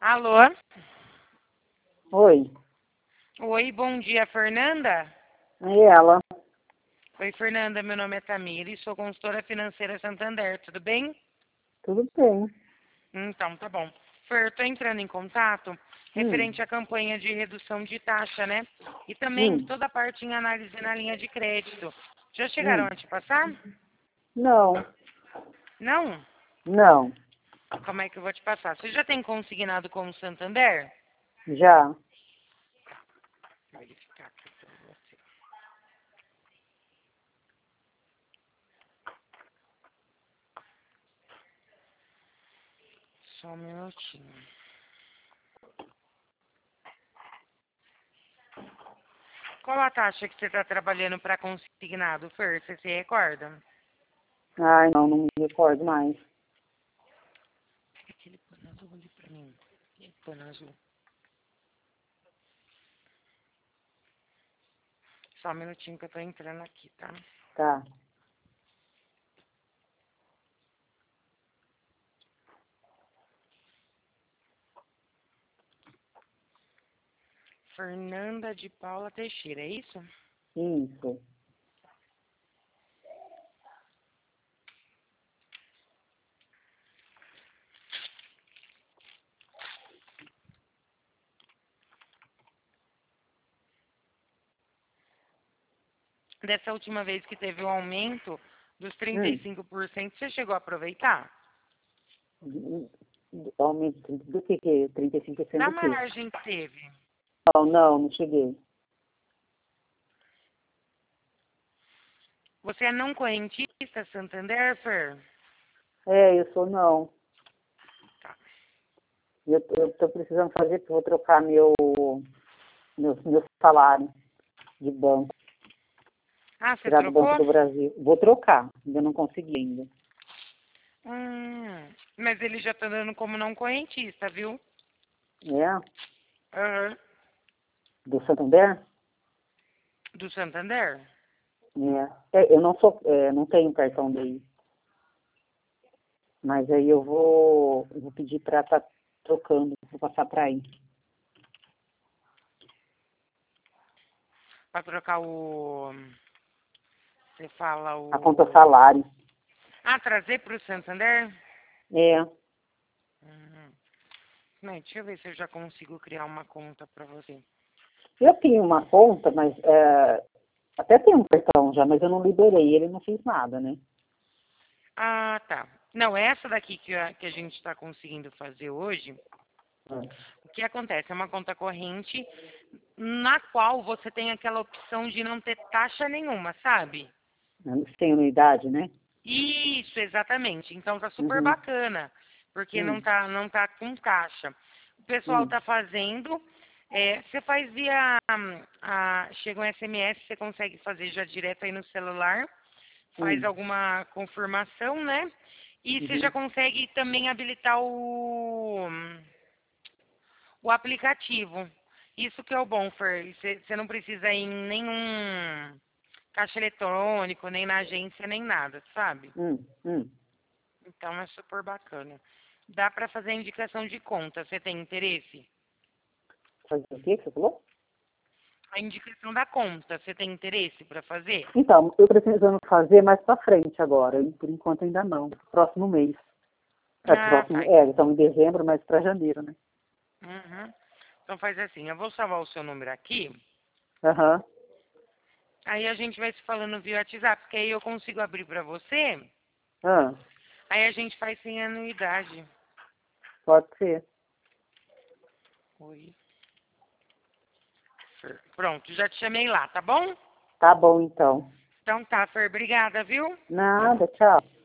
Alô? Oi, Oi, bom dia, Fernanda? e ela? Oi, Fernanda, meu nome é Tamiri, sou consultora financeira Santander, tudo bem? Tudo bem. Então, tá bom. Fer, tô entrando em contato Hum, referente à campanha de redução de taxa, né? E também hum, toda a parte em análise na linha de crédito. Já chegaram hum. a te passar? Não, Não? não, Como é que eu vou te passar? Você já tem consignado com o Santander? já. Vou verificar aqui pra você. Só um minutinho. Qual a taxa que você está trabalhando para consignado, Fer? Você se recorda? Ai, não me recordo mais. Aquele pano azul ali pra mim. Aquele pano azul. Só um minutinho que eu tô entrando aqui, tá? Tá. Fernanda de Paula Teixeira, é isso? Isso. Dessa última vez que teve o aumento dos Hum. 35%, você chegou a aproveitar? Aumento do que? 35% Da do quê? margem que teve. Não cheguei. Você é não correntista, Santander, Fer? É, eu sou não. Tá. Eu tô precisando fazer, vou trocar meu salário de banco, Ah, você tirar do Banco trocou? do Brasil. Vou trocar, ainda não consegui ainda. Mas ele já tá dando como não correntista, viu? É? Aham. Do Santander? Do Santander? Eu não sou, não tenho cartão daí. Mas aí eu vou pedir para estar trocando, vou passar para aí. Pra trocar o. Você fala A conta o. salário. Ah, trazer pro Santander? É, Uhum. Não, deixa eu ver se eu já consigo criar uma conta pra você. eu tenho uma conta, mas até tenho um cartão já, mas eu não liberei, ele não fez nada, né? Ah, tá. Não, essa daqui que a gente está conseguindo fazer hoje, o que acontece? É uma conta corrente na qual você tem aquela opção de não ter taxa nenhuma, sabe? Sem anuidade, né? Isso, exatamente. Então tá super Uhum. bacana, porque não Hum, tá, não tá com taxa. O pessoal hum, tá fazendo, você faz via, chega um SMS, você consegue fazer já direto aí no celular, faz hum, alguma confirmação, né? E você já uhum, consegue também habilitar o aplicativo. Isso que é o bom, Fer. Você não precisa ir em nenhum caixa eletrônico, nem na agência, nem nada, sabe? hum. Então é super bacana. Dá para fazer indicação de conta. Você tem interesse? Fazer o quê que você falou? A indicação da conta, você tem interesse para fazer? Então, eu precisando fazer mais para frente agora, e por enquanto ainda não. Próximo mês. Ah, tá. Estamos em dezembro, mas para janeiro, né? Uhum. Então faz assim, eu vou salvar o seu número aqui, Aham. aí a gente vai se falando via WhatsApp, porque aí eu consigo abrir para você, Ah, aí a gente faz sem anuidade. pode ser. Oi. Fer. Pronto, já te chamei lá, tá bom? Tá bom, então. Então tá, Fer, obrigada, viu? Nada, tchau.